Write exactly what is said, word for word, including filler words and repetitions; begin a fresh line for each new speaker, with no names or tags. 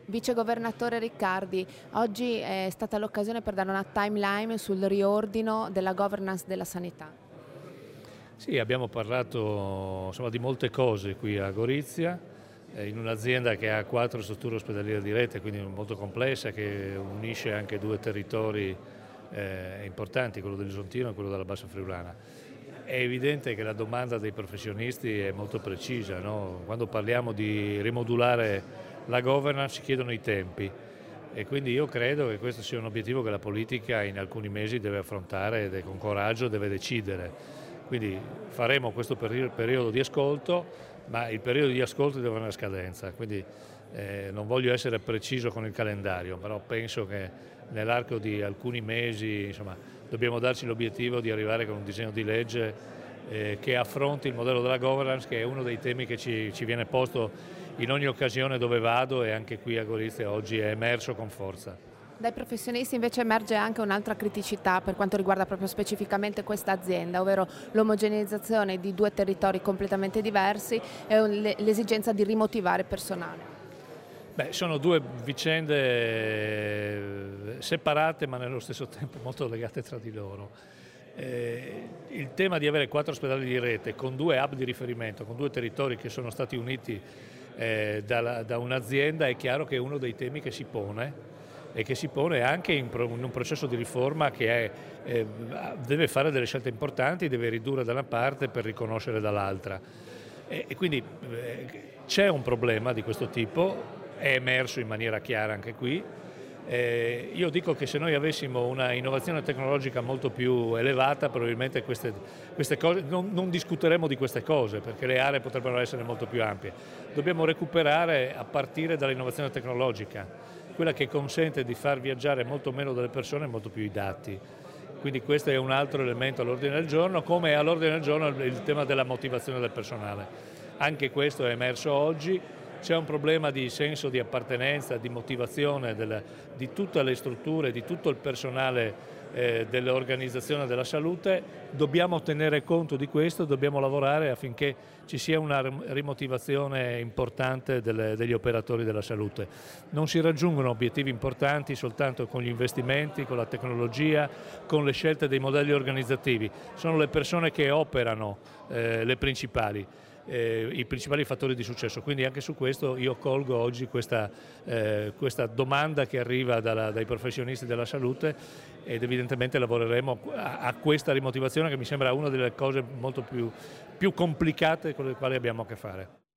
Vicegovernatore Riccardi, oggi è stata l'occasione per dare una timeline sul riordino della governance della sanità.
Sì, abbiamo parlato insomma, di molte cose qui a Gorizia, eh, in un'azienda che ha quattro strutture ospedaliere di rete, quindi molto complessa, che unisce anche due territori eh, importanti, quello dell'Isontino e quello della Bassa Friulana. È evidente che la domanda dei professionisti è molto precisa, no? Quando parliamo di rimodulare la governance ci chiedono i tempi e quindi io credo che questo sia un obiettivo che la politica in alcuni mesi deve affrontare e con coraggio deve decidere. Quindi faremo questo periodo di ascolto, ma il periodo di ascolto deve avere una scadenza, quindi eh, non voglio essere preciso con il calendario, però penso che nell'arco di alcuni mesi insomma, dobbiamo darci l'obiettivo di arrivare con un disegno di legge eh, che affronti il modello della governance, che è uno dei temi che ci, ci viene posto in ogni occasione dove vado e anche qui a Gorizia oggi è emerso con forza.
Dai professionisti invece emerge anche un'altra criticità per quanto riguarda proprio specificamente questa azienda, ovvero l'omogeneizzazione di due territori completamente diversi e l'esigenza di rimotivare personale.
Beh, sono due vicende separate ma nello stesso tempo molto legate tra di loro. Eh, il tema di avere quattro ospedali di rete con due hub di riferimento, con due territori che sono stati uniti eh, da, da un'azienda è chiaro che è uno dei temi che si pone e che si pone anche in, in un processo di riforma che è, eh, deve fare delle scelte importanti, deve ridurre da una parte per riconoscere dall'altra. E, e quindi eh, c'è un problema di questo tipo, è emerso in maniera chiara anche qui. Eh, io dico che se noi avessimo una innovazione tecnologica molto più elevata probabilmente queste, queste cose, non, non discuteremo di queste cose perché le aree potrebbero essere molto più ampie. Dobbiamo recuperare a partire dall'innovazione tecnologica, quella che consente di far viaggiare molto meno delle persone e molto più i dati. Quindi questo è un altro elemento all'ordine del giorno, come è all'ordine del giorno il tema della motivazione del personale. Anche questo è emerso oggi. C'è un problema di senso di appartenenza, di motivazione del, di tutte le strutture, di tutto il personale eh, dell'organizzazione della salute. Dobbiamo tenere conto di questo, dobbiamo lavorare affinché ci sia una rimotivazione importante delle, degli operatori della salute. Non si raggiungono obiettivi importanti soltanto con gli investimenti, con la tecnologia, con le scelte dei modelli organizzativi. Sono le persone che operano eh, le principali. Eh, i principali fattori di successo, quindi anche su questo io colgo oggi questa, eh, questa domanda che arriva dalla, dai professionisti della salute ed evidentemente lavoreremo a, a questa rimotivazione che mi sembra una delle cose molto più, più complicate con le quali abbiamo a che fare.